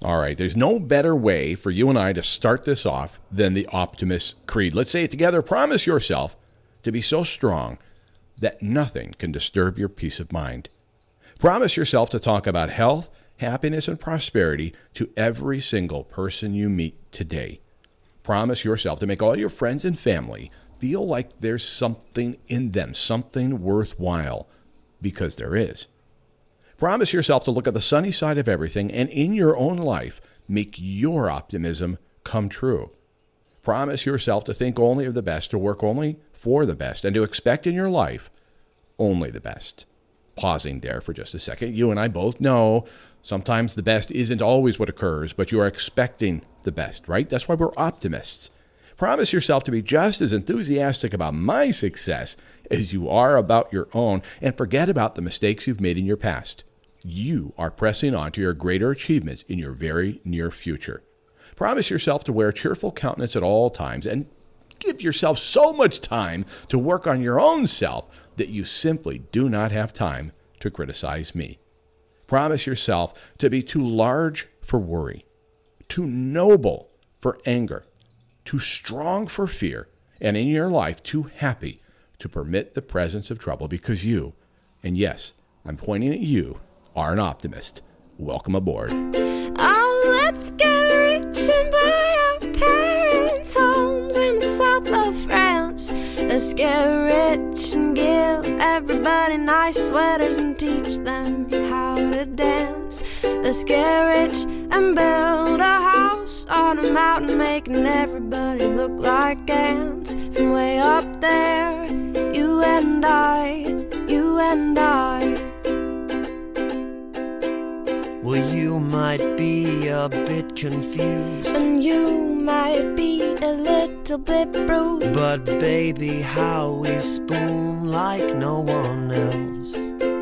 All right, there's no better way for you and I to start this off than the Optimist Creed. Let's say it together. Promise yourself to be so strong that nothing can disturb your peace of mind. Promise yourself to talk about health, happiness, and prosperity to every single person you meet today. Promise yourself to make all your friends and family feel like there's something in them, something worthwhile, because there is. Promise yourself to look at the sunny side of everything and in your own life, make your optimism come true. Promise yourself to think only of the best, to work only for the best, and to expect in your life only the best. Pausing there for just a second, you and I both know sometimes the best isn't always what occurs, but you are expecting the best, right? That's why we're optimists. Promise yourself to be just as enthusiastic about my success as you are about your own, and forget about the mistakes you've made in your past. You are pressing on to your greater achievements in your very near future. Promise yourself to wear a cheerful countenance at all times, and give yourself so much time to work on your own self that you simply do not have time to criticize me. Promise yourself to be too large for worry, too noble for anger, too strong for fear, and in your life too happy to permit the presence of trouble, because you, and yes, I'm pointing at you, are an optimist. Welcome aboard. Oh, let's get rich and buy our parents' homes in the south of France. Let's get rich and give everybody nice sweaters and teach them how to dance. Let's get rich and build a house on a mountain, making everybody look like ants. From way up there, you and I, you and I. Well, you might be a bit confused, and you might be a little bit bruised, but baby, how we spoon like no one else.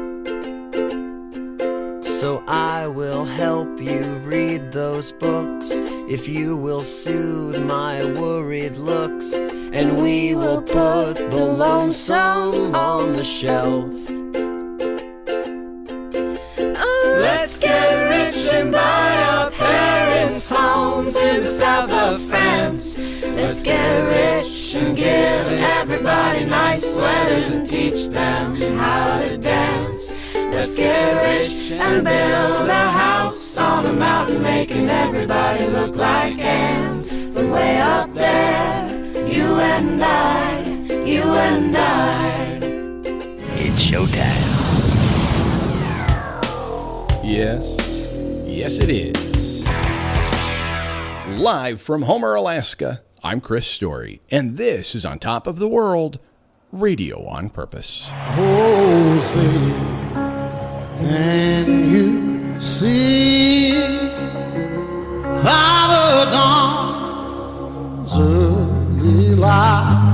So I will help you read those books, if you will soothe my worried looks, and we will put the lonesome on the shelf. Let's get rich and buy our parents' homes in the south of France. Let's get rich and give everybody nice sweaters and teach them how to dance. Let's get rich and build a house on a mountain, making everybody look like ants. From way up there, you and I, you and I. It's showtime. Yes, it is. Live from Homer, Alaska, I'm Chris Story, and this is On Top of the World, Radio on Purpose. Oh, say, can you see by the dawn's early light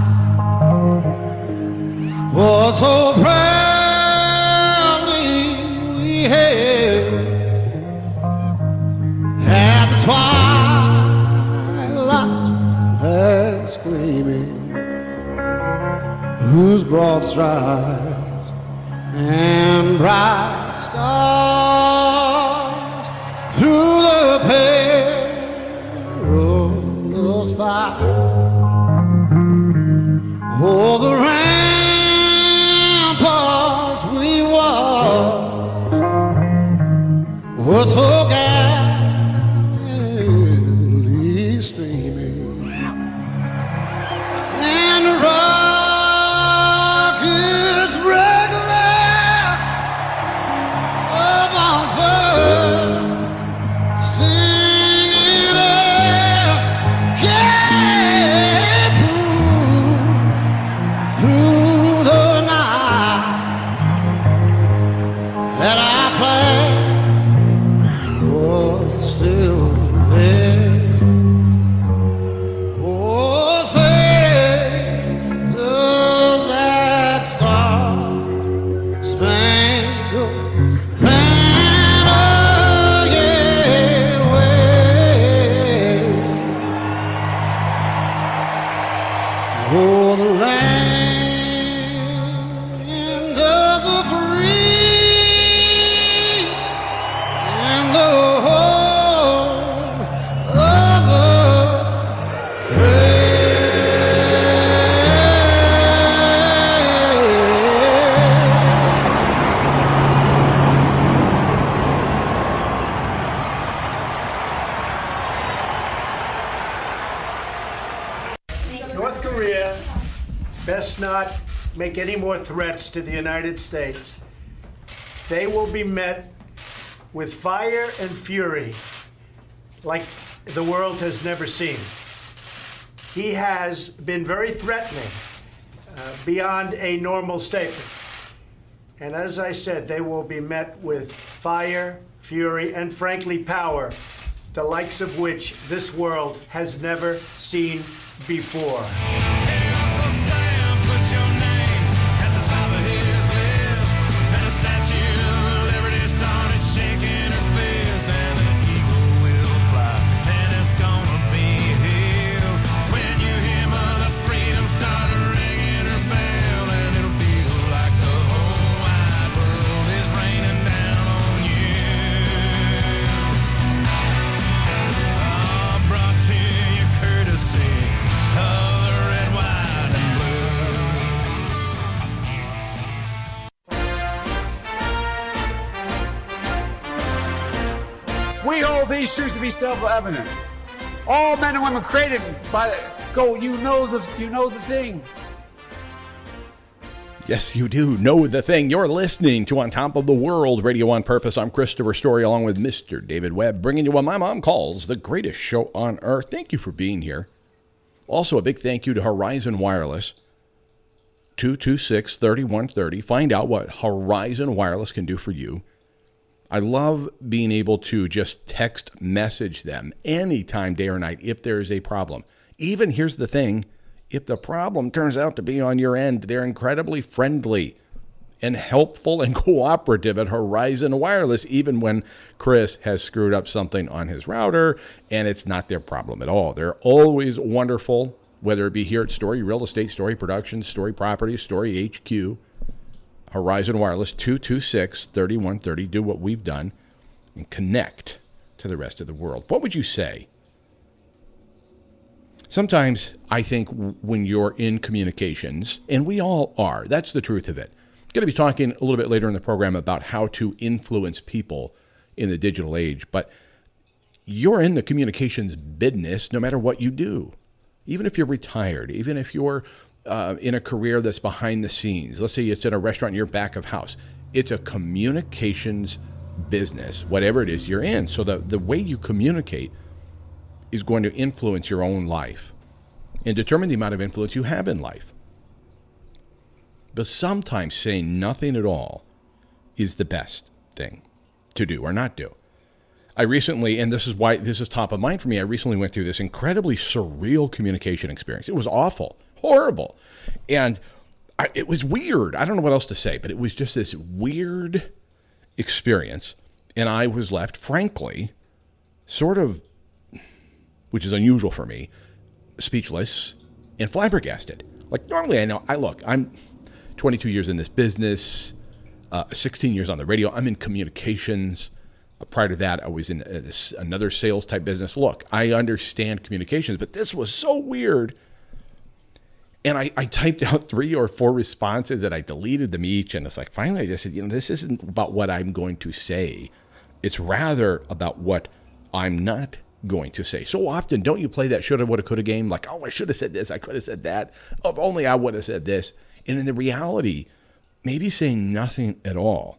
was so proudly we hailed at the twilight's last gleaming, whose broad stripes and bright stars through the perilous fight. Oh, the ramparts we walked were so gallantly streaming, and the rockets regular of Oxford best not make any more threats to the United States. They will be met with fire and fury like the world has never seen. He has been very threatening beyond a normal statement. And as I said, they will be met with fire, fury, and frankly, power, the likes of which this world has never seen before. We hold these truths to be self-evident. All men and women created by you know the thing. Yes, you do know the thing. You're listening to On Top of the World, Radio on Purpose. I'm Christopher Story, along with Mr. David Webb, bringing you what my mom calls the greatest show on earth. Thank you for being here. Also, a big thank you to Horizon Wireless, 226-3130. Find out what Horizon Wireless can do for you. I love being able to just text message them anytime, day or night, if there is a problem. Even, here's the thing, if the problem turns out to be on your end, they're incredibly friendly and helpful and cooperative at Horizon Wireless, even when Chris has screwed up something on his router, and it's not their problem at all. They're always wonderful, whether it be here at Story Real Estate, Story Productions, Story Properties, Story HQ. Horizon Wireless, 226-3130. Do what we've done and connect to the rest of the world. What would you say? Sometimes I think when you're in communications, and we all are, that's the truth of it. I'm going to be talking a little bit later in the program about how to influence people in the digital age, but you're in the communications business no matter what you do. Even if you're retired, even if you're in a career that's behind the scenes. Let's say it's in a restaurant in your back of house. It's a communications business, whatever it is you're in. So the way you communicate is going to influence your own life and determine the amount of influence you have in life. But sometimes saying nothing at all is the best thing to do or not do. I recently, and this is why this is top of mind for me, I recently went through this incredibly surreal communication experience. It was awful. Horrible. And it was weird. I don't know what else to say, but it was just this weird experience. And I was left, frankly, sort of, which is unusual for me, speechless and flabbergasted. Like normally I'm 22 years in this business, 16 years on the radio. I'm in communications. Prior to that, I was in another sales type business. Look, I understand communications, but this was so weird. And I typed out 3 or 4 responses and I deleted them each. And it's like, finally, I just said, this isn't about what I'm going to say. It's rather about what I'm not going to say. So often, don't you play that shoulda, woulda, coulda game? Like, oh, I should have said this. I could have said that. Oh, if only I would have said this. And in the reality, maybe saying nothing at all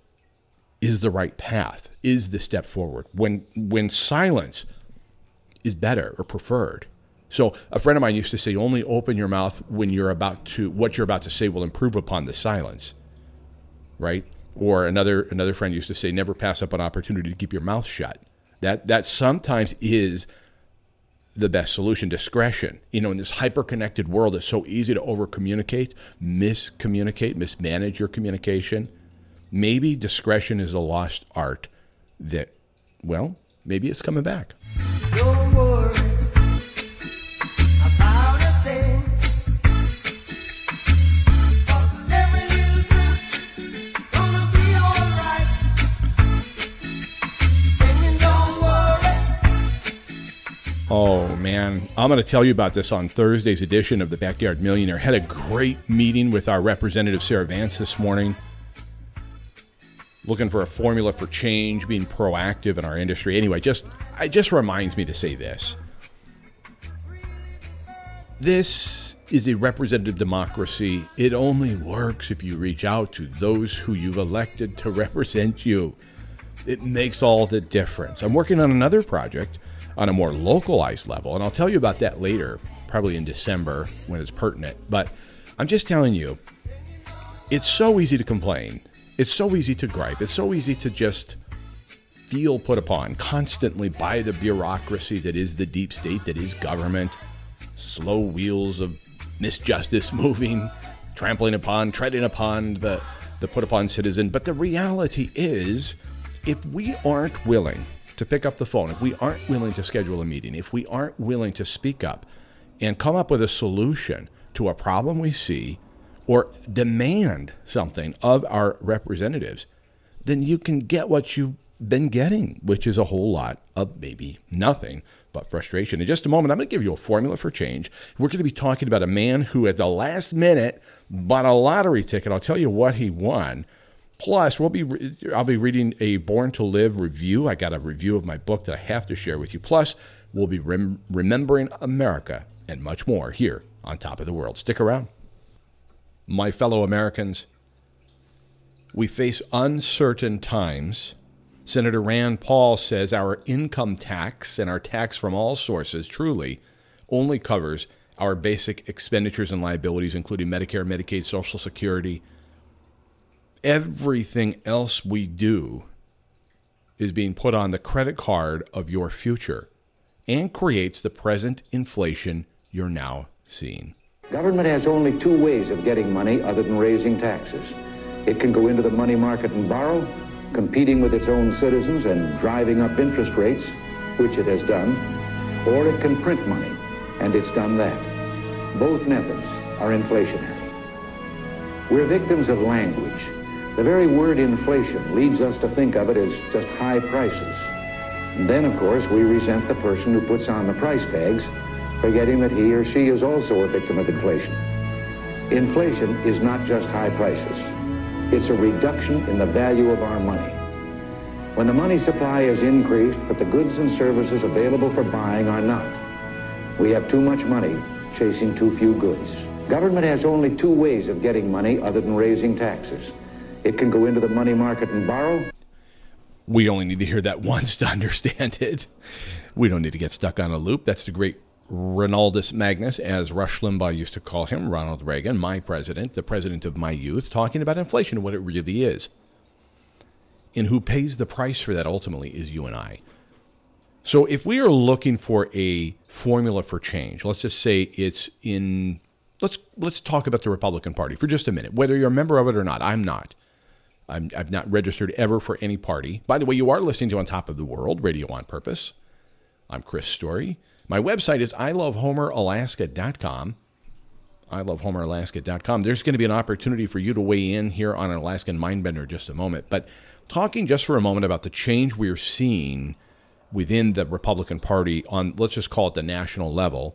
is the right path, is the step forward. When silence is better or preferred. So a friend of mine used to say, only open your mouth when what you're about to say will improve upon the silence, right? Or another friend used to say, never pass up an opportunity to keep your mouth shut. That sometimes is the best solution. Discretion. In this hyper-connected world, it's so easy to over-communicate, miscommunicate, mismanage your communication. Maybe discretion is a lost art that, well, maybe it's coming back. Don't worry about a thing. 'Cause every little thing gonna be alright. Singing, don't worry. Oh, man. I'm going to tell you about this on Thursday's edition of the Backyard Millionaire. Had a great meeting with our representative, Sarah Vance, this morning. Looking for a formula for change, being proactive in our industry. Anyway, it just reminds me to say this. This is a representative democracy. It only works if you reach out to those who you've elected to represent you. It makes all the difference. I'm working on another project on a more localized level, and I'll tell you about that later, probably in December when it's pertinent. But I'm just telling you, it's so easy to complain. It's so easy to gripe. It's so easy to just feel put upon constantly by the bureaucracy that is the deep state, that is government. Slow wheels of misjustice moving, trampling upon, treading upon the put upon citizen. But the reality is, if we aren't willing to pick up the phone, if we aren't willing to schedule a meeting, if we aren't willing to speak up and come up with a solution to a problem we see or demand something of our representatives, then you can get what you've been getting, which is a whole lot of maybe nothing but frustration. In just a moment, I'm going to give you a formula for change. We're going to be talking about a man who at the last minute bought a lottery ticket. I'll tell you what he won. Plus, I'll be reading a Born to Live review. I got a review of my book that I have to share with you. Plus, we'll be remembering America and much more here on Top of the World. Stick around. My fellow Americans, we face uncertain times. Senator Rand Paul says our income tax and our tax from all sources truly only covers our basic expenditures and liabilities, including Medicare, Medicaid, Social Security. Everything else we do is being put on the credit card of your future and creates the present inflation you're now seeing. Government has only two ways of getting money other than raising taxes. It can go into the money market and borrow, competing with its own citizens and driving up interest rates, which it has done, or it can print money, and it's done that. Both methods are inflationary. We're victims of language. The very word inflation leads us to think of it as just high prices. And then, of course, we resent the person who puts on the price tags, forgetting that he or she is also a victim of inflation. Inflation is not just high prices. It's a reduction in the value of our money. When the money supply is increased, but the goods and services available for buying are not, we have too much money chasing too few goods. Government has only two ways of getting money other than raising taxes. It can go into the money market and borrow. We only need to hear that once to understand it. We don't need to get stuck on a loop. That's the great Ronaldus Magnus, as Rush Limbaugh used to call him, Ronald Reagan, my president, the president of my youth, talking about inflation and what it really is. And who pays the price for that ultimately is you and I. So if we are looking for a formula for change, let's just say it's in, let's talk about the Republican Party for just a minute, whether you're a member of it or not. I'm not. I've not registered ever for any party. By the way, you are listening to On Top of the World, Radio on Purpose. I'm Chris Story. My website is ilovehomeralaska.com. ilovehomeralaska.com. There's going to be an opportunity for you to weigh in here on an Alaskan Mindbender in just a moment. But talking just for a moment about the change we're seeing within the Republican Party on, let's just call it the national level,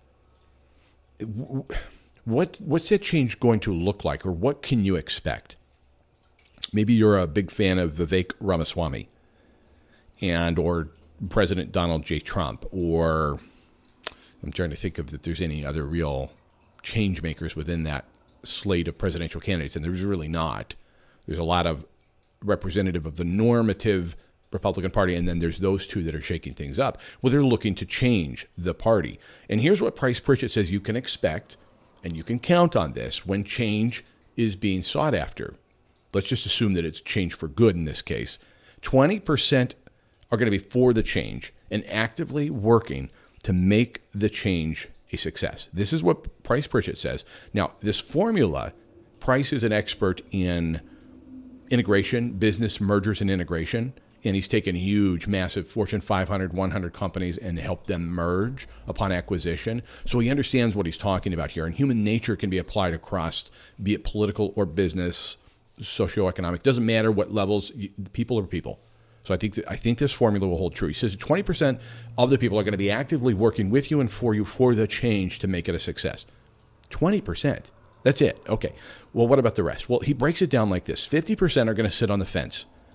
what's that change going to look like, or what can you expect? Maybe you're a big fan of Vivek Ramaswamy or President Donald J. Trump, or I'm trying to think of if there's any other real change makers within that slate of presidential candidates, and there's really not. There's a lot of representative of the normative Republican Party, and then there's those two that are shaking things up. Well, they're looking to change the party. And here's what Price Pritchett says you can expect, and you can count on this when change is being sought after. Let's just assume that it's change for good in this case. 20% are going to be for the change and actively working to make the change a success. This is what Price Pritchett says. Now, this formula, Price is an expert in integration, business mergers and integration, and he's taken huge, massive Fortune 500, 100 companies and helped them merge upon acquisition. So he understands what he's talking about here, and human nature can be applied across, be it political or business, socioeconomic, doesn't matter what levels, people are people. So I think this formula will hold true. He says 20% of the people are going to be actively working with you and for you for the change to make it a success. 20%. That's it. Okay. Well, what about the rest? Well, he breaks it down like this. 50% are going to sit on the fence.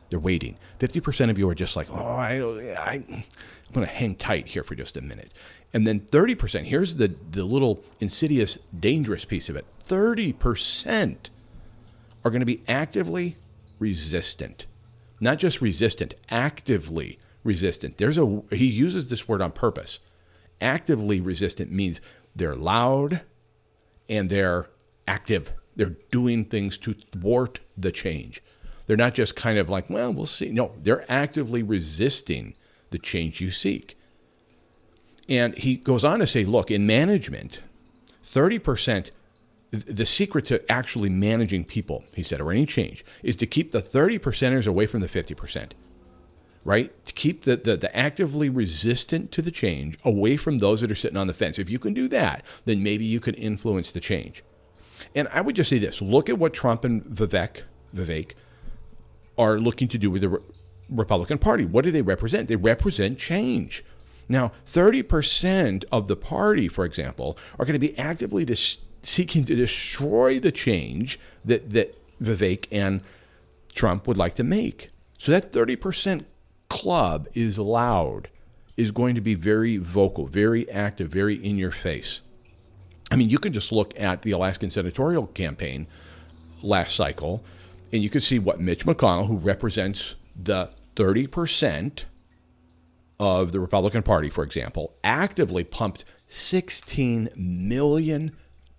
They're waiting. 50% of you are just like, oh, I'm going to hang tight here for just a minute. And then 30%, here's the little insidious, dangerous piece of it. 30% are going to be actively resistant. Not just resistant, actively resistant. He uses this word on purpose. Actively resistant means they're loud and they're active. They're doing things to thwart the change. They're not just kind of like, well, we'll see. No, they're actively resisting the change you seek. And he goes on to say, look, in management, 30%, the secret to actually managing people, he said, or any change, is to keep the 30%ers away from the 50%, right? To keep the actively resistant to the change away from those that are sitting on the fence. If you can do that, then maybe you can influence the change. And I would just say this, look at what Trump and Vivek are looking to do with the Republican Party. What do they represent? They represent change. Now, 30% of the party, for example, are going to be actively seeking to destroy the change that Vivek and Trump would like to make. So that 30% club is loud, is going to be very vocal, very active, very in your face. I mean, you can just look at the Alaskan senatorial campaign last cycle, and you can see what Mitch McConnell, who represents the 30% of the Republican Party, for example, actively pumped $16 million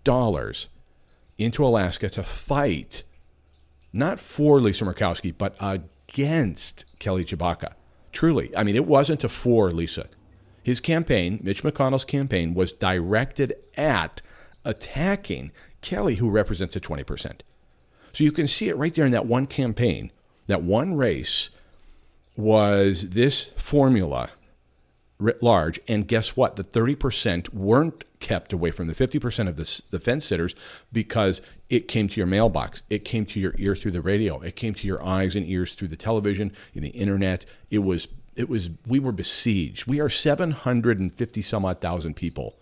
into Alaska to fight, not for Lisa Murkowski, but against Kelly Tshibaka. Truly. I mean, it wasn't for Lisa. His campaign, Mitch McConnell's campaign, was directed at attacking Kelly, who represents the 20%. So you can see it right there in that one campaign. That one race was this formula writ large. And guess what? The 30% weren't kept away from the 50% of the fence sitters because it came to your mailbox. It came to your ear through the radio. It came to your eyes and ears through the television, in the internet. We were besieged. We are 750 some odd thousand people.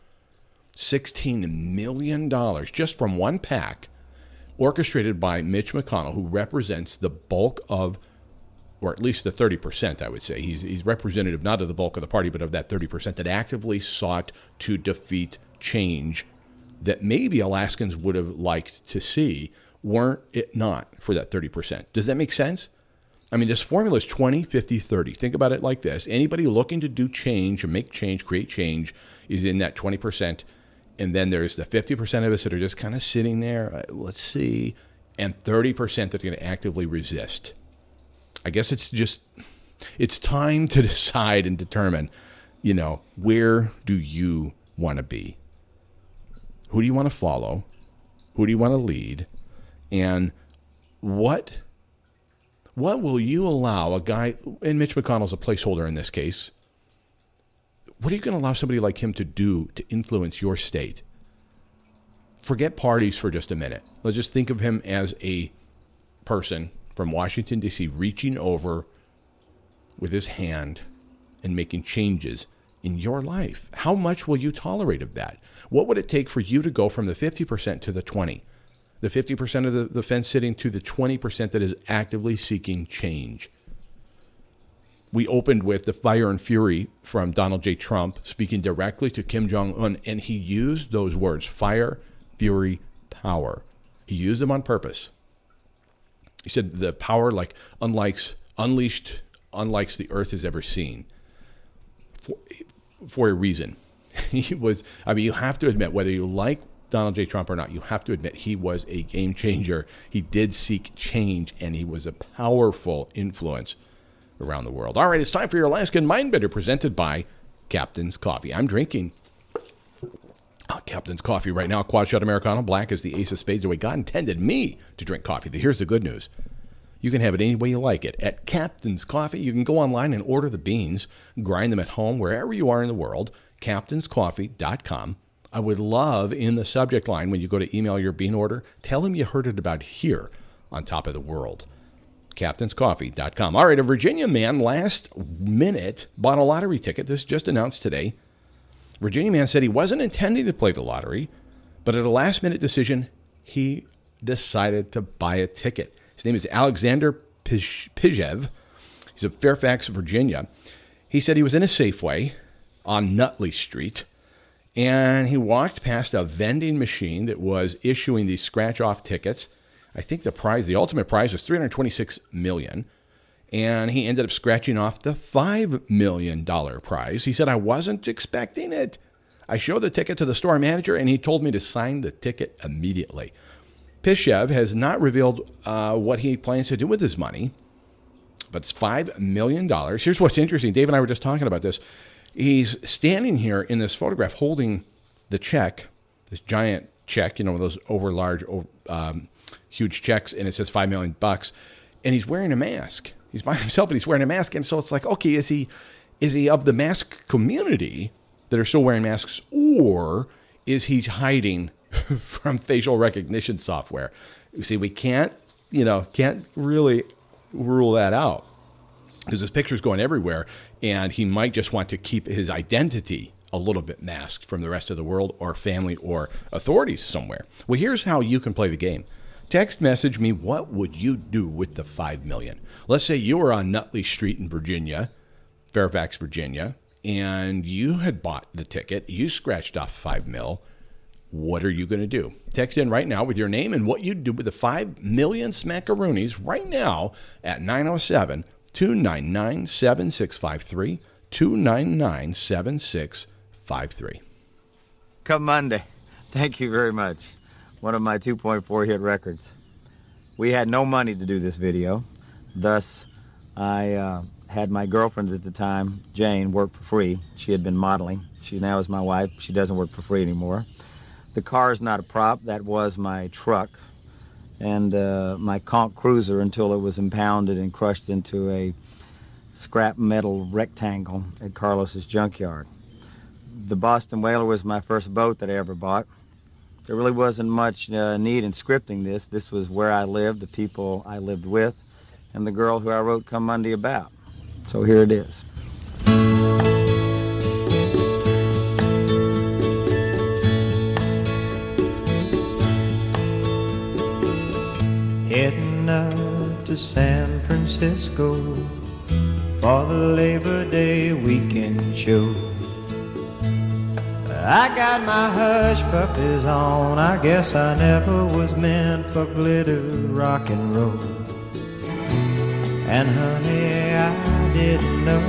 $16 million just from one PAC, orchestrated by Mitch McConnell, who represents the bulk of, or at least the 30%, I would say. He's representative not of the bulk of the party, but of that 30% that actively sought to defeat change that maybe Alaskans would have liked to see, weren't it not for that 30%. Does that make sense? I mean, this formula is 20, 50, 30. Think about it like this. Anybody looking to do change or make change, create change, is in that 20%. And then there's the 50% of us that are just kind of sitting there, let's see, and 30% that are going to actively resist. I guess it's time to decide and determine, where do you want to be? Who do you want to follow? Who do you want to lead? And what will you allow a guy, and Mitch McConnell's a placeholder in this case, what are you going to allow somebody like him to do to influence your state? Forget parties for just a minute. Let's just think of him as a person from Washington, D.C., reaching over with his hand and making changes in your life. How much will you tolerate of that? What would it take for you to go from the 50% to the 20%? The 50% of the fence sitting to the 20% that is actively seeking change. We opened with the fire and fury from Donald J. Trump speaking directly to Kim Jong-un, and he used those words, fire, fury, power. He used them on purpose. He said the power unleashed unlike the earth has ever seen for a reason. You have to admit, whether you like Donald J. Trump or not, you have to admit he was a game changer. He did seek change, and he was a powerful influence around the world. All right, it's time for your Alaskan Mindbender, presented by Captain's Coffee. I'm drinking Captain's Coffee right now. Quad shot Americano, black as the ace of spades, the way God intended me to drink coffee. Here's the good news. You can have it any way you like it. At Captain's Coffee, you can go online and order the beans, grind them at home, wherever you are in the world, captainscoffee.com. I would love, in the subject line, when you go to email your bean order, tell them you heard it about here on Top of the World. captainscoffee.com. All right, a Virginia man last minute bought a lottery ticket. This just announced today. Virginia man said he wasn't intending to play the lottery, but at a last minute decision, he decided to buy a ticket. His name is Alexander Pijev. He's of Fairfax, Virginia. He said he was in a Safeway on Nutley Street, and he walked past a vending machine that was issuing these scratch-off tickets. I think the ultimate prize was $326 million, and he ended up scratching off the $5 million prize. He said, I wasn't expecting it. I showed the ticket to the store manager, and he told me to sign the ticket immediately. Pishev has not revealed what he plans to do with his money, but it's $5 million. Here's what's interesting. Dave and I were just talking about this. He's standing here in this photograph holding the check, this giant check, those huge checks, and it says $5 million, and he's wearing a mask. He's by himself, and he's wearing a mask, and so it's like, okay, is he of the mask community that are still wearing masks, or is he hiding from facial recognition software? You see, we can't really rule that out because his picture's going everywhere, and he might just want to keep his identity a little bit masked from the rest of the world or family or authorities somewhere. Well, here's how you can play the game. Text message me, what would you do with the $5 million? Let's say you were on Nutley Street in Virginia, Fairfax, Virginia, and you had bought the ticket. You scratched off $5 million. What are you going to do? Text in right now with your name and what you'd do with the $5 million smackaroonies right now at 907-299-7653, 299-7653. Come Monday. Thank you very much. One of my 2.4 hit records. We had no money to do this video. Thus, I had my girlfriend at the time, Jane, work for free. She had been modeling. She now is my wife. She doesn't work for free anymore. The car is not a prop. That was my truck and my conch cruiser until it was impounded and crushed into a scrap metal rectangle at Carlos's junkyard. The Boston Whaler was my first boat that I ever bought. There really wasn't much need in scripting this. This was where I lived, the people I lived with, and the girl who I wrote Come Monday about. So here it is. Heading up to San Francisco for the Labor Day weekend show. I got my hush puppies on. I guess I never was meant for glitter rock and roll. And honey, I didn't know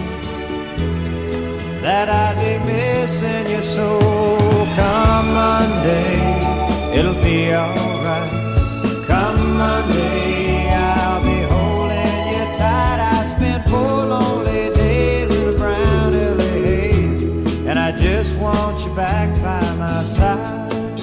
that I'd be missing you so. Come Monday, it'll be alright. Come Monday, I'll be holding you tight. I spent 4 lonely days in a brown LA haze, and I just want you back by my side.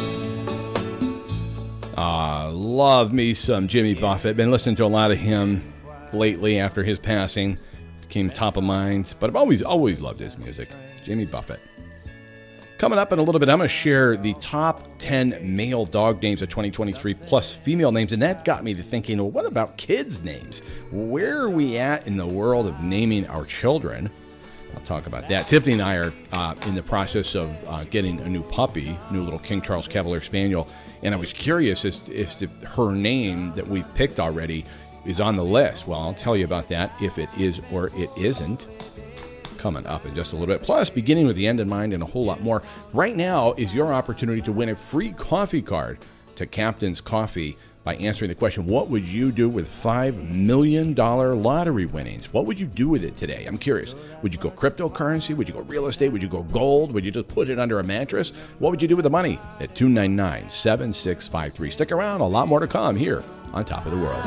Love me some Jimmy Buffett. Been listening to a lot of him lately after his passing. Became top of mind, but I've always loved his music. Jimmy Buffett. Coming up in a little bit, I'm going to share the top 10 male dog names of 2023 plus female names, and that got me to thinking, well, what about kids' names? Where are we at in the world of naming our children? I'll talk about that. Tiffany and I are in the process of getting a new puppy, new little King Charles Cavalier Spaniel, and I was curious as to her name that we've picked already is on the list. Well, I'll tell you about that, if it is or it isn't, coming up in just a little bit. Plus, beginning with the end in mind and a whole lot more. Right now is your opportunity to win a free coffee card to Captain's Coffee by answering the question, what would you do with $5 million lottery winnings? What would you do with it today? I'm curious. Would you go cryptocurrency? Would you go real estate? Would you go gold? Would you just put it under a mattress? What would you do with the money? At 299-7653. Stick around. A lot more to come here on Top of the World.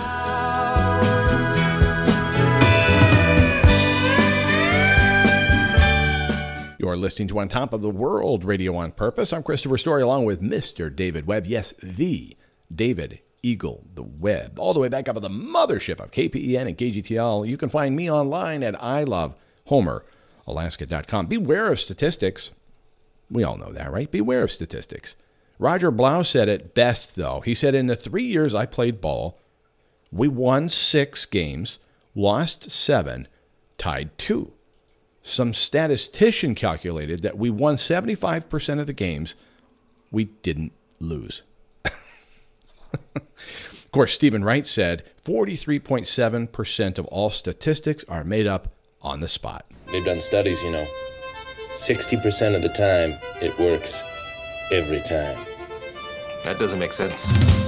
You're listening to On Top of the World, Radio on Purpose. I'm Christopher Story, along with Mr. David Webb. Yes, the David Eagle, the Webb. All the way back up at the mothership of KPEN and KGTL. You can find me online at ilovehomeralaska.com. Beware of statistics. We all know that, right? Beware of statistics. Roger Blau said it best, though. He said, in the 3 years I played ball, we won 6 games, lost 7, tied 2. Some statistician calculated that we won 75% of the games we didn't lose. course, Stephen Wright said 43.7% of all statistics are made up on the spot. They've done studies, 60% of the time, it works every time. That doesn't make sense.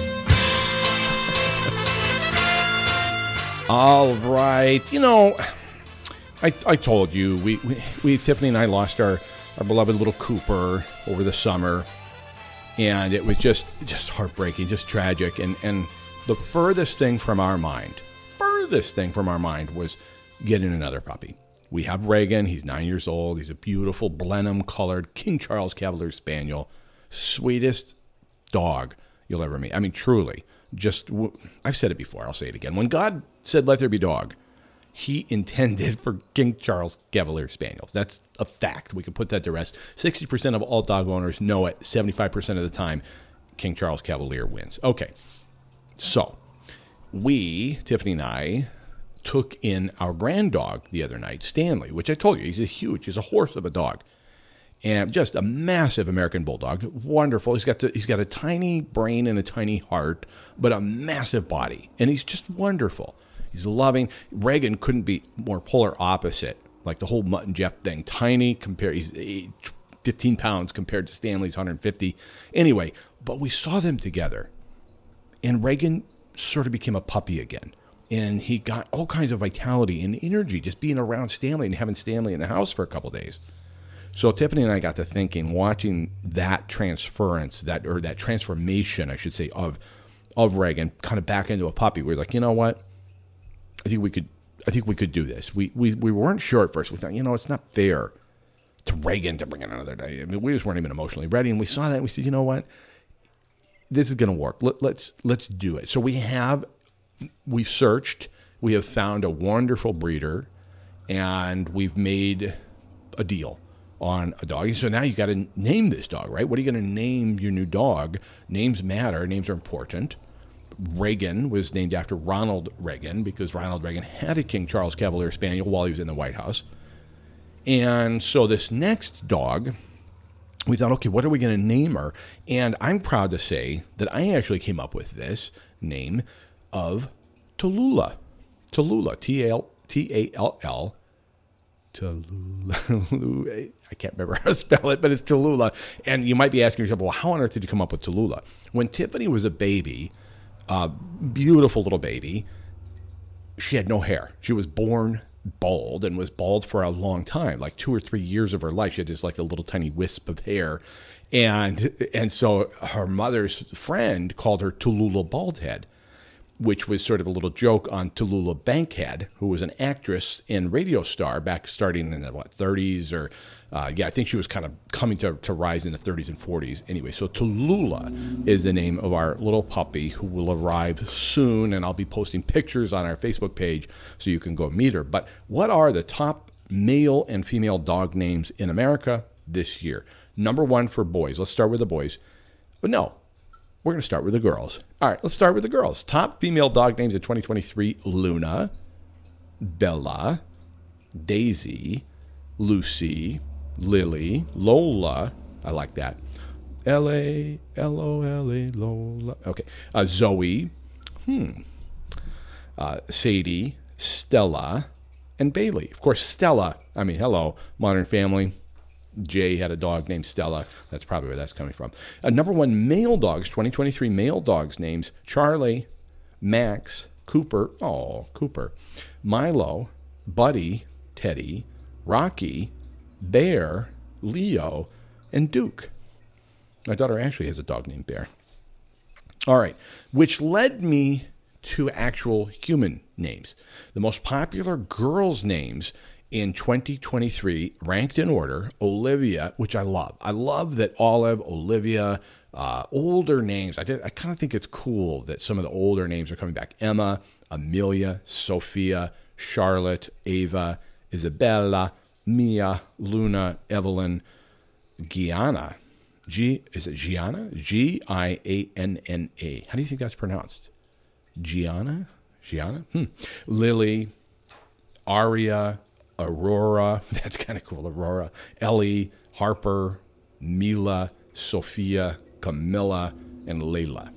All right. I told you, we Tiffany and I lost our beloved little Cooper over the summer. And it was just heartbreaking, just tragic. And the furthest thing from our mind was getting another puppy. We have Reagan. He's 9 years old. He's a beautiful Blenheim-colored King Charles Cavalier Spaniel. Sweetest dog you'll ever meet. I mean, truly. I've said it before. I'll say it again. When God said, let there be dog, he intended for King Charles Cavalier Spaniels. That's a fact. We can put that to rest. 60% of all dog owners know it. 75% of the time, King Charles Cavalier wins. Okay. So, Tiffany and I, took in our grand dog the other night, Stanley, which I told you, he's a horse of a dog. And just a massive American bulldog. Wonderful. He's got a tiny brain and a tiny heart, but a massive body. And he's just wonderful. He's loving. Reagan couldn't be more polar opposite. Like the whole Mutt and Jeff thing. Tiny he's 15 pounds compared to Stanley's 150. Anyway, but we saw them together. And Reagan sort of became a puppy again. And he got all kinds of vitality and energy just being around Stanley and having Stanley in the house for a couple days. So Tiffany and I got to thinking, watching that transference, that transformation, I should say, of Reagan kind of back into a puppy. We were like, you know what? I think we could do this. We weren't sure at first. We thought, it's not fair to Reagan to bring in another day. I mean, we just weren't even emotionally ready. And we saw that and we said, you know what? This is going to work. Let's do it. So we've searched. We have found a wonderful breeder, and we've made a deal on a dog. So now you got to name this dog, right? What are you going to name your new dog? Names matter. Names are important. Reagan was named after Ronald Reagan because Ronald Reagan had a King Charles Cavalier Spaniel while he was in the White House. And so this next dog, we thought, okay, what are we going to name her? And I'm proud to say that I actually came up with this name of Tallulah. Tallulah, T-A-L-L. Tallulah. I can't remember how to spell it, but it's Tallulah. And you might be asking yourself, well, how on earth did you come up with Tallulah? When Tiffany was a baby, a beautiful little baby, she had no hair. She was born bald and was bald for a long time, like 2 or 3 years of her life. She had just like a little tiny wisp of hair. And so her mother's friend called her Tallulah Baldhead, which was sort of a little joke on Tallulah Bankhead, who was an actress and radio star back starting in the 30s or, I think she was kind of coming to rise in the 30s and 40s. Anyway, so Tallulah is the name of our little puppy who will arrive soon, and I'll be posting pictures on our Facebook page so you can go meet her. But what are the top male and female dog names in America this year? Number one for boys. Let's start with the boys. But no. We're going to start with the girls. All right, let's start with the girls. Top female dog names in 2023, Luna, Bella, Daisy, Lucy, Lily, Lola. I like that. L-A, L-O-L-A, Lola. Okay. Zoe, Sadie, Stella, and Bailey. Of course, Stella, hello, Modern Family. Jay had a dog named Stella. That's probably where that's coming from. Number one, male dogs, 2023 male dogs names, Charlie, Max, Cooper, Milo, Buddy, Teddy, Rocky, Bear, Leo, and Duke. My daughter actually has a dog named Bear. All right, which led me to actual human names. The most popular girls' names in 2023, ranked in order, Olivia, which I love. I love that Olive, Olivia, older names. I kind of think it's cool that some of the older names are coming back. Emma, Amelia, Sophia, Charlotte, Ava, Isabella, Mia, Luna, Evelyn, Gianna. Is it Gianna? G-I-A-N-N-A. How do you think that's pronounced? Gianna? Lily, Aria, Aurora, that's kind of cool, Aurora, Ellie, Harper, Mila, Sophia, Camilla, and Layla.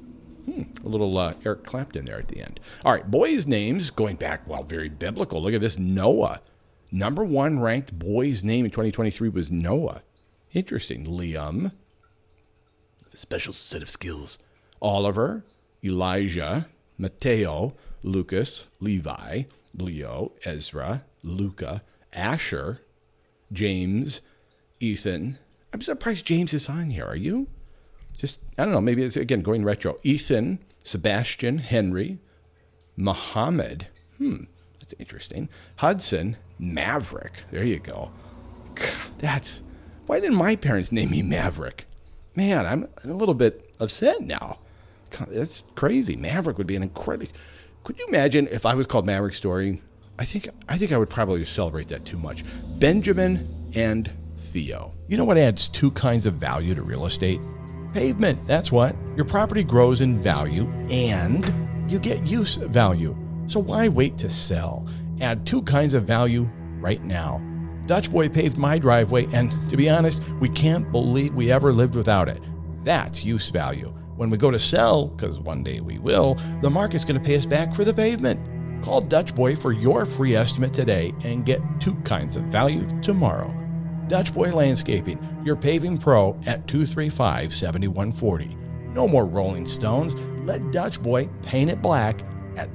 A little Eric Clapton there at the end. All right, boys' names going back, very biblical. Look at this, Noah. Number 1 ranked boy's name in 2023 was Noah. Interesting. Liam. Special set of skills. Oliver, Elijah, Mateo, Lucas, Levi, Leo, Ezra, Luca, Asher, James, Ethan. I'm surprised James is on here. Are you? I don't know. Maybe it's, again, going retro. Ethan, Sebastian, Henry, Muhammad. That's interesting. Hudson, Maverick. There you go. Why didn't my parents name me Maverick? Man, I'm a little bit upset now. That's crazy. Maverick would be an incredible... Could you imagine if I was called Maverick Story? I think I would probably celebrate that too much. Benjamin and Theo. You know what adds 2 kinds of value to real estate? Pavement, that's what. Your property grows in value and you get use value. So why wait to sell? Add 2 kinds of value right now. Dutch Boy paved my driveway, and to be honest, we can't believe we ever lived without it. That's use value. When we go to sell, because one day we will, the market's going to pay us back for the pavement. Call Dutch Boy for your free estimate today and get 2 kinds of value tomorrow. Dutch Boy Landscaping, your paving pro at 235-7140. No more Rolling Stones. Let Dutch Boy paint it black at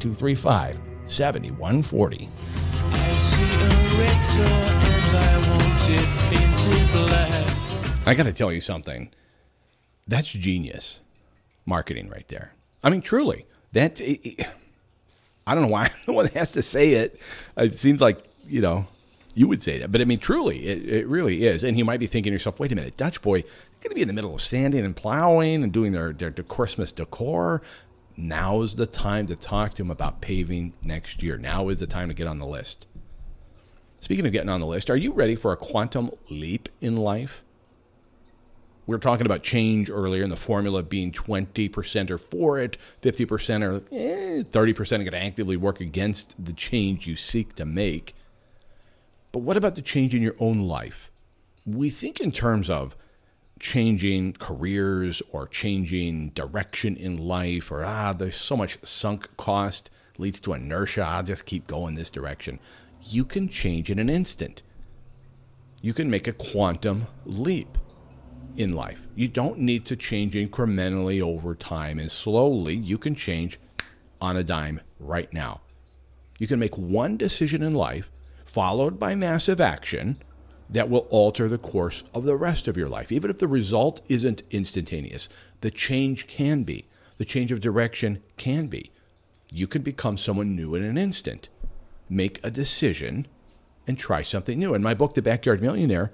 235-7140. I see a red door and I want it painted black. I got to tell you something. That's genius marketing right there. I mean, truly. I don't know why I'm the one that has to say it. It seems like, you would say that. But I mean, truly, it really is. And you might be thinking to yourself, wait a minute, Dutch Boy, they're going to be in the middle of sanding and plowing and doing their Christmas decor. Now is the time to talk to him about paving next year. Now is the time to get on the list. Speaking of getting on the list, are you ready for a quantum leap in life? We were talking about change earlier, and the formula being 20% are for it, 50% are 30% are going to actively work against the change you seek to make. But what about the change in your own life? We think in terms of changing careers or changing direction in life, or there's so much sunk cost leads to inertia. I'll just keep going this direction. You can change in an instant. You can make a quantum leap in life. You don't need to change incrementally over time and slowly. You can change on a dime right now. You can make one decision in life followed by massive action that will alter the course of the rest of your life. Even if the result isn't instantaneous, the change can be. The change of direction can be. You can become someone new in an instant. Make a decision and try something new. In my book, The Backyard Millionaire,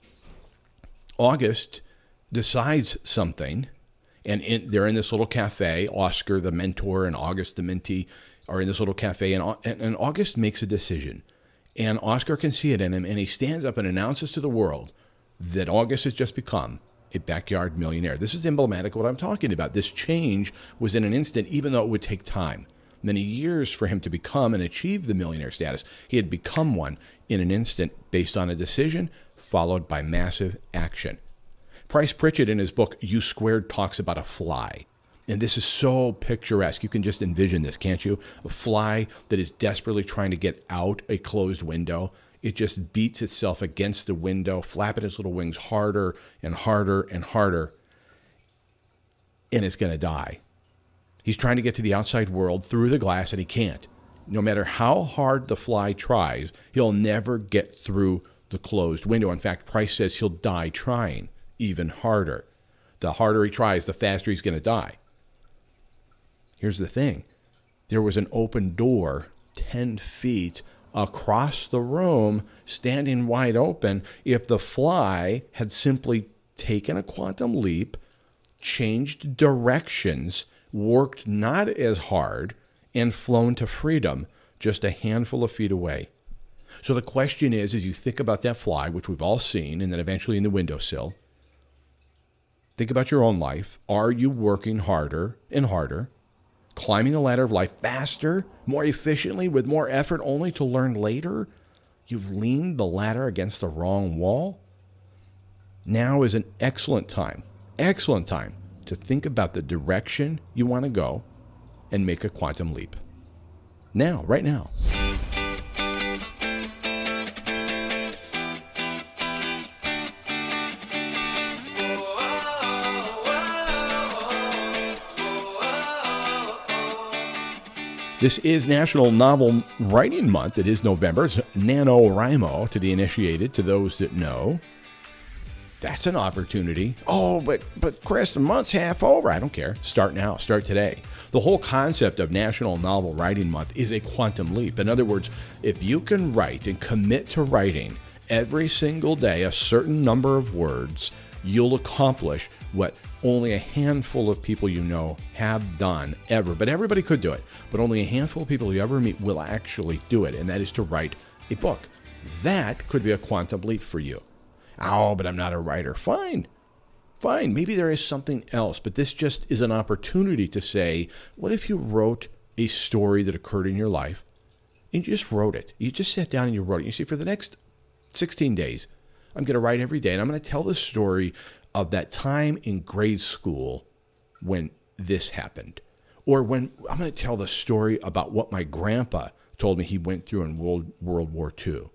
August decides something, and they're in this little cafe. Oscar, the mentor, and August, the mentee, are in this little cafe, and August makes a decision. And Oscar can see it in him, and he stands up and announces to the world that August has just become a backyard millionaire. This is emblematic of what I'm talking about. This change was in an instant, even though it would take time. Many years for him to become and achieve the millionaire status. He had become one in an instant based on a decision followed by massive action. Price Pritchett, in his book U Squared, talks about a fly. And this is so picturesque. You can just envision this, can't you? A fly that is desperately trying to get out a closed window. It just beats itself against the window, flapping its little wings harder and harder and harder. And it's going to die. He's trying to get to the outside world through the glass, and he can't. No matter how hard the fly tries, he'll never get through the closed window. In fact, Price says he'll die trying even harder. The harder he tries, the faster he's going to die. Here's the thing. There was an open door 10 feet across the room, standing wide open. If the fly had simply taken a quantum leap, changed directions, worked not as hard, and flown to freedom just a handful of feet away. So the question is, as you think about that fly, which we've all seen, and then eventually in the windowsill, think about your own life. Are you working harder and harder, climbing the ladder of life faster, more efficiently, with more effort, only to learn later you've leaned the ladder against the wrong wall? Now is an excellent time to think about the direction you want to go and make a quantum leap. Now, right now. This is National Novel Writing Month. It is November. It's NaNoWriMo to the initiated, to those that know. That's an opportunity. Oh, but Chris, the month's half over. I don't care. Start now. Start today. The whole concept of National Novel Writing Month is a quantum leap. In other words, if you can write and commit to writing every single day a certain number of words, you'll accomplish what only a handful of people you know have done ever. But everybody could do it. But only a handful of people you ever meet will actually do it, and that is to write a book. That could be a quantum leap for you. Oh, but I'm not a writer. Fine. Maybe there is something else, but this just is an opportunity to say, what if you wrote a story that occurred in your life and you just wrote it? You just sat down and you wrote it. You see, for the next 16 days, I'm going to write every day, and I'm going to tell the story of that time in grade school when this happened. Or when I'm going to tell the story about what my grandpa told me he went through in World War II.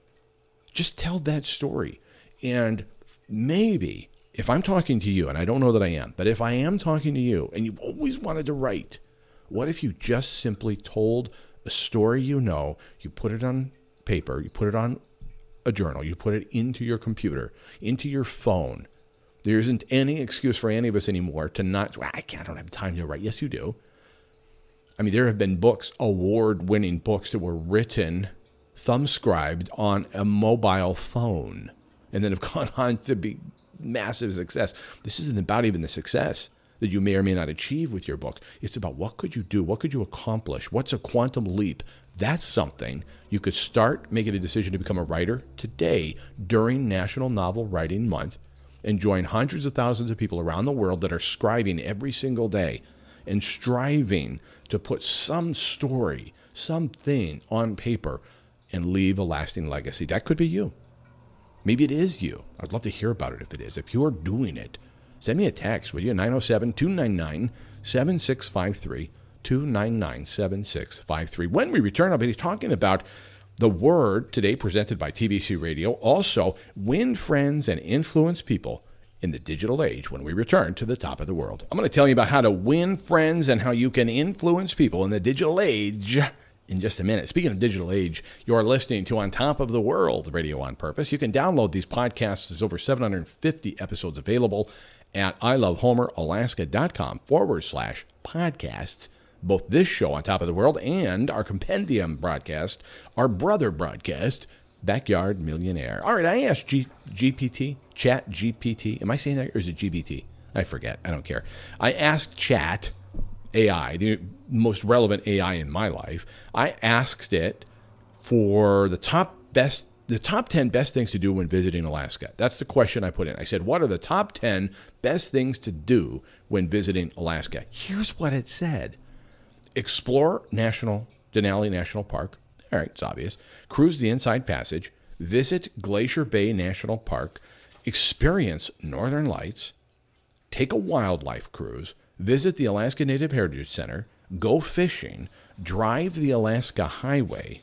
Just tell that story. And maybe, if I'm talking to you, and I don't know that I am, but if I am talking to you and you've always wanted to write, what if you just simply told a story you know, you put it on paper, you put it on a journal, you put it into your computer, into your phone. There isn't any excuse for any of us anymore to not, I don't have time to write. Yes, you do. I mean, there have been books, award-winning books that were written, thumb-scribed on a mobile phone and then have gone on to be massive success. This isn't about even the success that you may or may not achieve with your book. It's about what could you do? What could you accomplish? What's a quantum leap? That's something you could start making a decision to become a writer today during National Novel Writing Month and join hundreds of thousands of people around the world that are scribing every single day and striving to put some story, something on paper and leave a lasting legacy. That could be you. Maybe it is you. I'd love to hear about it if it is. If you're doing it, send me a text, will you? 907-299-7653, 299-7653. When we return, I'll be talking about The Word today, presented by TBC Radio. Also, win friends and influence people in the digital age when we return to the top of the world. I'm going to tell you about how to win friends and how you can influence people in the digital age in just a minute. Speaking of digital age, you're listening to On Top of the World, Radio on Purpose. You can download these podcasts. There's over 750 episodes available at ilovehomeralaska.com/podcasts. Both this show, On Top of the World, and our compendium broadcast, our brother broadcast, Backyard Millionaire. All right, I asked GPT, Chat GPT. Am I saying that, or is it GBT? I forget. I don't care. I asked Chat AI, the most relevant AI in my life. I asked it for the top 10 best things to do when visiting Alaska. That's the question I put in. I said, what are the top 10 best things to do when visiting Alaska? Here's what it said. Explore Denali National Park. All right, it's obvious. Cruise the Inside Passage. Visit Glacier Bay National Park. Experience Northern Lights. Take a wildlife cruise. Visit the Alaska Native Heritage Center. Go fishing. Drive the Alaska Highway.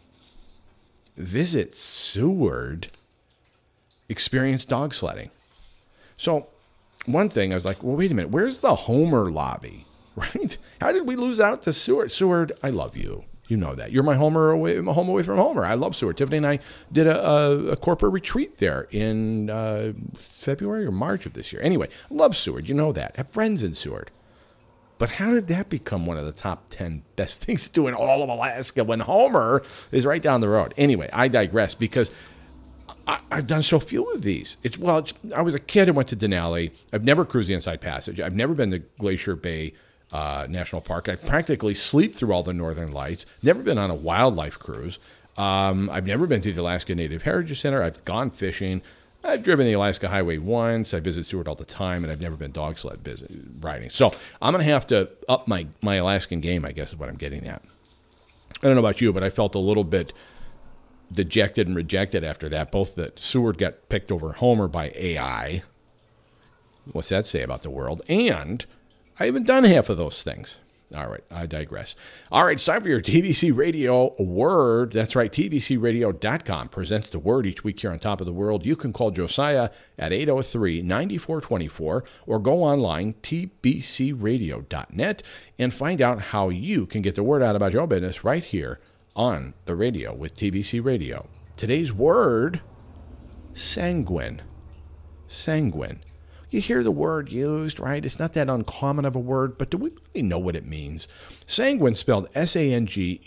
Visit Seward. Experience dog sledding. So one thing, I was like, well, wait a minute. Where's the Homer lobby? Right? How did we lose out to Seward? Seward, I love you. You know that. You're my home away from Homer. I love Seward. Tiffany and I did a corporate retreat there in February or March of this year. Anyway, I love Seward. You know that. I have friends in Seward. But how did that become one of the top 10 best things to do in all of Alaska when Homer is right down the road? Anyway, I digress because I've done so few of these. I was a kid and went to Denali. I've never cruised the Inside Passage. I've never been to Glacier Bay National Park. I practically sleep through all the Northern Lights. Never been on a wildlife cruise. I've never been to the Alaska Native Heritage Center. I've gone fishing. I've driven the Alaska Highway once. I visit Seward all the time, and I've never been dog sled riding. So I'm going to have to up my Alaskan game, I guess is what I'm getting at. I don't know about you, but I felt a little bit dejected and rejected after that. Both that Seward got picked over Homer by AI. What's that say about the world? And I haven't done half of those things. All right, I digress. All right, it's time for your TBC Radio Word. That's right, TBCRadio.com presents the Word each week here on Top of the World. You can call Josiah at 803-9424 or go online, tbcradio.net, and find out how you can get the word out about your business right here on the radio with TBC Radio. Today's word, sanguine. Sanguine. You hear the word used, right? It's not that uncommon of a word, but do we really know what it means? Sanguine, spelled Sanguine,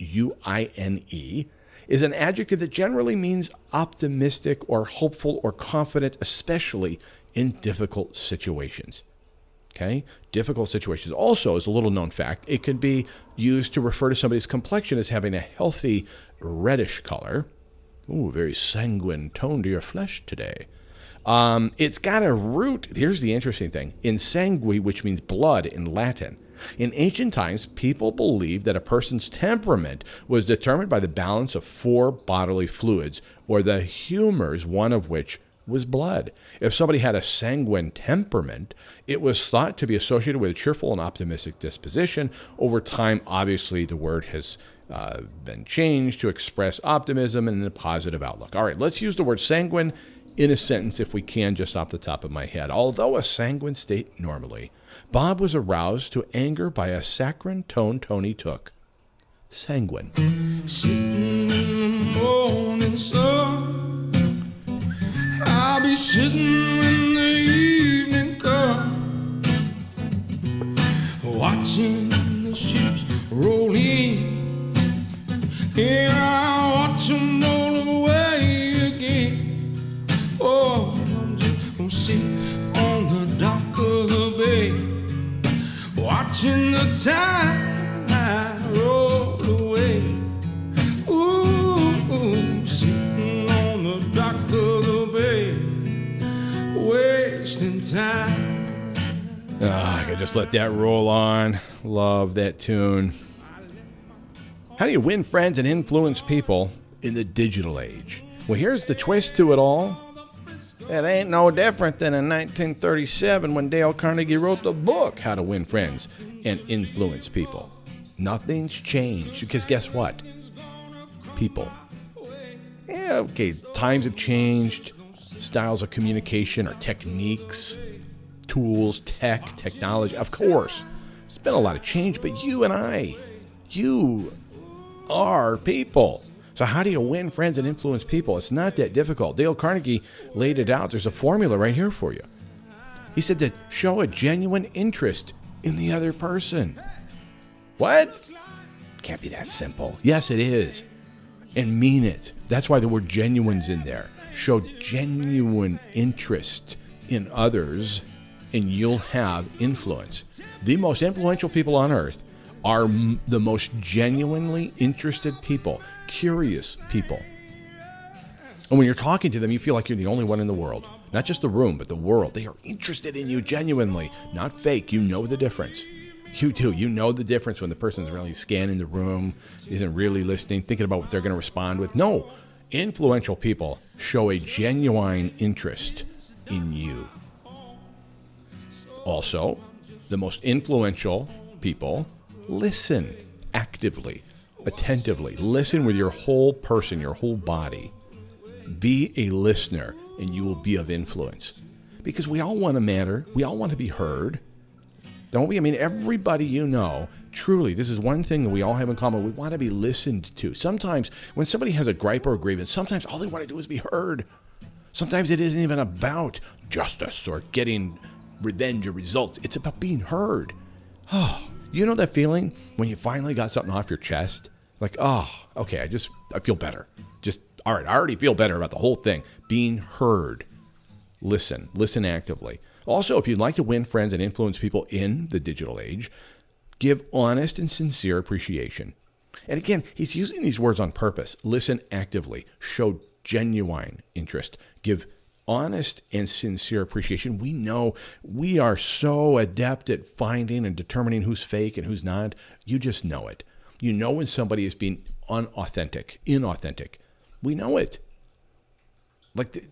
is an adjective that generally means optimistic or hopeful or confident, especially in difficult situations. Okay? Difficult situations. Also, as a little known fact, it can be used to refer to somebody's complexion as having a healthy reddish color. Ooh, very sanguine tone to your flesh today. It's got a root, here's the interesting thing, in sangue, which means blood in Latin. In ancient times, people believed that a person's temperament was determined by the balance of 4 bodily fluids, or the humors, one of which was blood. If somebody had a sanguine temperament, it was thought to be associated with a cheerful and optimistic disposition. Over time, obviously, the word has been changed to express optimism and a positive outlook. All right, let's use the word sanguine in a sentence if we can, just off the top of my head. Although a sanguine state normally, Bob was aroused to anger by a saccharine tone Tony took. Sanguine. Sitting in the morning sun, I'll be sitting when the evening comes, watching the ships roll in, and I watch them roll away again. Oh, I'm just gonna sit on the dock of the bay, watching the tide roll away. Ooh, sitting on the dock of the bay, wasting time. I could just let that roll on. Love that tune. How do you win friends and influence people in the digital age? Well, here's the twist to it all. It ain't no different than in 1937 when Dale Carnegie wrote the book, How to Win Friends and Influence People. Nothing's changed, because guess what? People. Yeah, okay, times have changed. Styles of communication or techniques, tools, technology, of course. It's been a lot of change, but you and I, you are people. So how do you win friends and influence people? It's not that difficult. Dale Carnegie laid it out. There's a formula right here for you. He said that show a genuine interest in the other person. What? Can't be that simple. Yes, it is. And mean it. That's why the word genuine's in there. Show genuine interest in others, and you'll have influence. The most influential people on earth are the most genuinely interested people, curious people. And when you're talking to them, you feel like you're the only one in the world. Not just the room, but the world. They are interested in you genuinely, not fake. You know the difference. You do. You know the difference when the person's really scanning the room, isn't really listening, thinking about what they're going to respond with. No, influential people show a genuine interest in you. Also, the most influential people listen actively, attentively. Listen with your whole person, your whole body. Be a listener, and you will be of influence. Because we all want to matter. We all want to be heard. Don't we? I mean, everybody you know, truly, this is one thing that we all have in common. We want to be listened to. Sometimes when somebody has a gripe or a grievance, sometimes all they want to do is be heard. Sometimes it isn't even about justice or getting revenge or results. It's about being heard. Oh, you know that feeling when you finally got something off your chest? Like, oh, okay, I feel better. All right, I already feel better about the whole thing. Being heard. Listen actively. Also, if you'd like to win friends and influence people in the digital age, give honest and sincere appreciation. And again, he's using these words on purpose. Listen actively. Show genuine interest. Give honest and sincere appreciation. We know we are so adept at finding and determining who's fake and who's not. You just know it. You know when somebody is being inauthentic. We know it. Like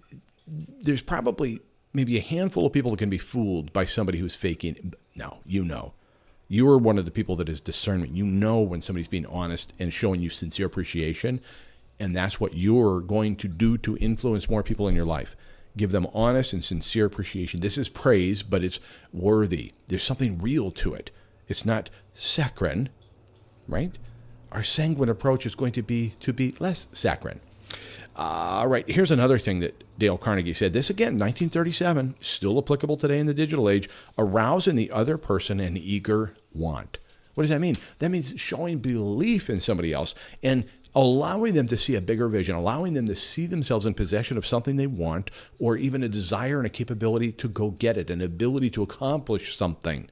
there's probably maybe a handful of people that can be fooled by somebody who's faking. No, you know. You are one of the people that is discernment. You know when somebody's being honest and showing you sincere appreciation, and that's what you're going to do to influence more people in your life. Give them honest and sincere appreciation. This is praise, but it's worthy. There's something real to it. It's not saccharine, right? Our sanguine approach is going to be less saccharine. All right, here's another thing that Dale Carnegie said. This, again, 1937, still applicable today in the digital age. Arouse in the other person an eager want. What does that mean? That means showing belief in somebody else and allowing them to see a bigger vision, allowing them to see themselves in possession of something they want, or even a desire and a capability to go get it, an ability to accomplish something.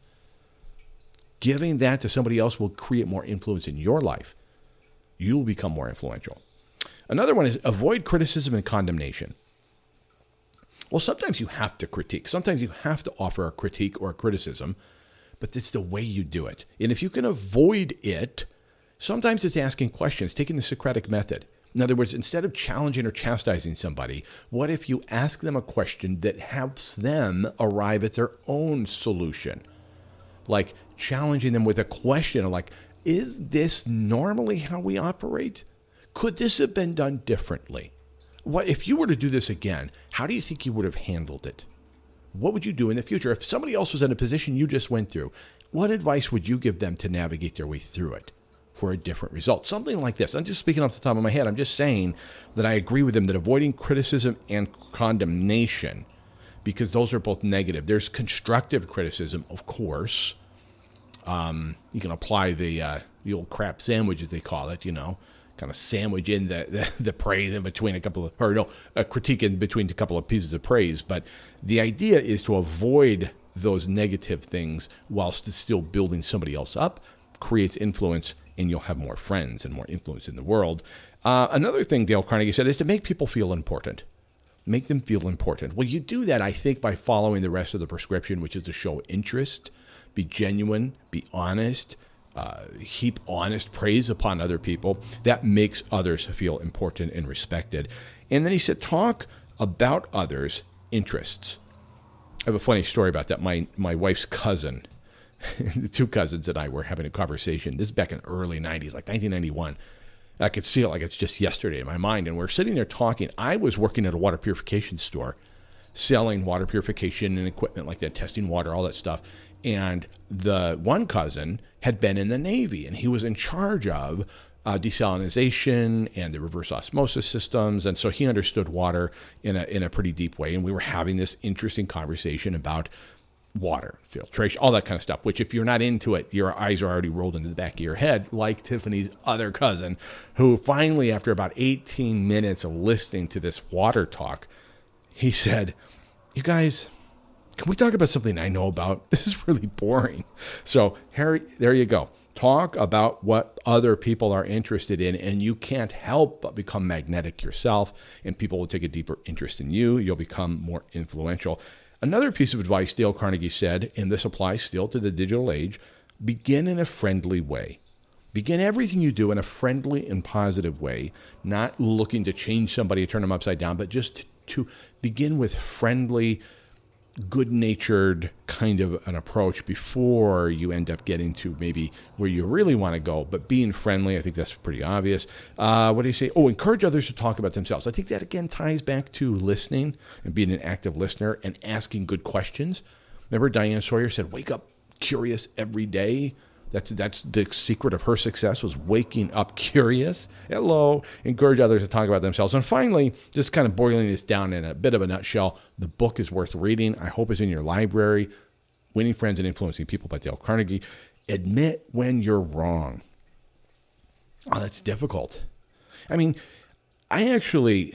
Giving that to somebody else will create more influence in your life. You will become more influential. Another one is avoid criticism and condemnation. Well, sometimes you have to critique. Sometimes you have to offer a critique or a criticism, but it's the way you do it. And if you can avoid it, sometimes it's asking questions, taking the Socratic method. In other words, instead of challenging or chastising somebody, what if you ask them a question that helps them arrive at their own solution? Like challenging them with a question like, is this normally how we operate? Could this have been done differently? What if you were to do this again, how do you think you would have handled it? What would you do in the future? If somebody else was in a position you just went through, what advice would you give them to navigate their way through it for a different result? Something like this. I'm just speaking off the top of my head. I'm just saying that I agree with him that avoiding criticism and condemnation, because those are both negative. There's constructive criticism, of course. You can apply the old crap sandwich, as they call it, kind of sandwich in the praise in between a critique in between a couple of pieces of praise. But the idea is to avoid those negative things whilst still building somebody else up, creates influence, and you'll have more friends and more influence in the world. Another thing Dale Carnegie said is to make people feel important. Make them feel important. Well, you do that, I think, by following the rest of the prescription, which is to show interest, be genuine, be honest, heap honest praise upon other people. That makes others feel important and respected. And then he said, talk about others' interests. I have a funny story about that. My wife's cousin, the two cousins and I were having a conversation. This is back in the early 90s, like 1991. I could see it like it's just yesterday in my mind. And we're sitting there talking. I was working at a water purification store, selling water purification and equipment like that, testing water, all that stuff. And the one cousin had been in the Navy, and he was in charge of desalination and the reverse osmosis systems. And so he understood water in a pretty deep way. And we were having this interesting conversation about water, filtration, all that kind of stuff, which if you're not into it, your eyes are already rolled into the back of your head, like Tiffany's other cousin, who finally, after about 18 minutes of listening to this water talk, he said, you guys, can we talk about something I know about? This is really boring. So, Harry, there you go. Talk about what other people are interested in, and you can't help but become magnetic yourself, and people will take a deeper interest in you. You'll become more influential. Another piece of advice Dale Carnegie said, and this applies still to the digital age, begin in a friendly way. Begin everything you do in a friendly and positive way, not looking to change somebody or turn them upside down, but just to begin with friendly, good-natured kind of an approach before you end up getting to maybe where you really want to go. But being friendly, I think that's pretty obvious. What do you say? Oh, encourage others to talk about themselves. I think that, again, ties back to listening and being an active listener and asking good questions. Remember Diane Sawyer said, wake up curious every day. That's the secret of her success, was waking up curious. Hello. Encourage others to talk about themselves. And finally, just kind of boiling this down in a bit of a nutshell, the book is worth reading. I hope it's in your library. Winning Friends and Influencing People by Dale Carnegie. Admit when you're wrong. Oh, that's difficult. I mean, I actually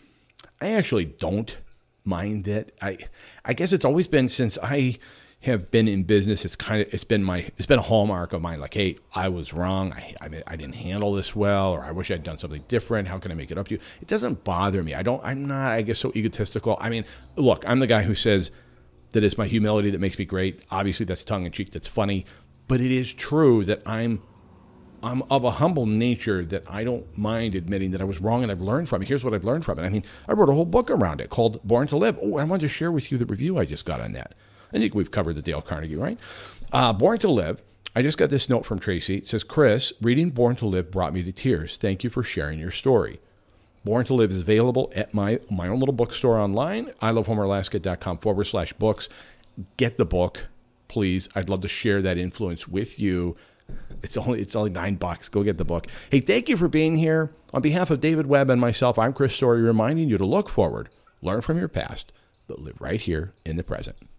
don't mind it. I guess it's always been, since I have been in business, it's been a hallmark of mine. Like, hey, I was wrong. I didn't handle this well, or I wish I'd done something different. How can I make it up to you? It doesn't bother me. I'm not, I guess, so egotistical. I mean, look, I'm the guy who says that it's my humility that makes me great. Obviously, that's tongue in cheek. That's funny, but it is true that I'm of a humble nature, that I don't mind admitting that I was wrong and I've learned from it. Here's what I've learned from it. I mean, I wrote a whole book around it called Born to Live. Oh, I wanted to share with you the review I just got on that. I think we've covered the Dale Carnegie, right? Born to Live. I just got this note from Tracy. It says, Chris, reading Born to Live brought me to tears. Thank you for sharing your story. Born to Live is available at my own little bookstore online, ilovehomeralaska.com/books. Get the book, please. I'd love to share that influence with you. It's only $9. Go get the book. Hey, thank you for being here. On behalf of David Webb and myself, I'm Chris Story, reminding you to look forward, learn from your past, but live right here in the present.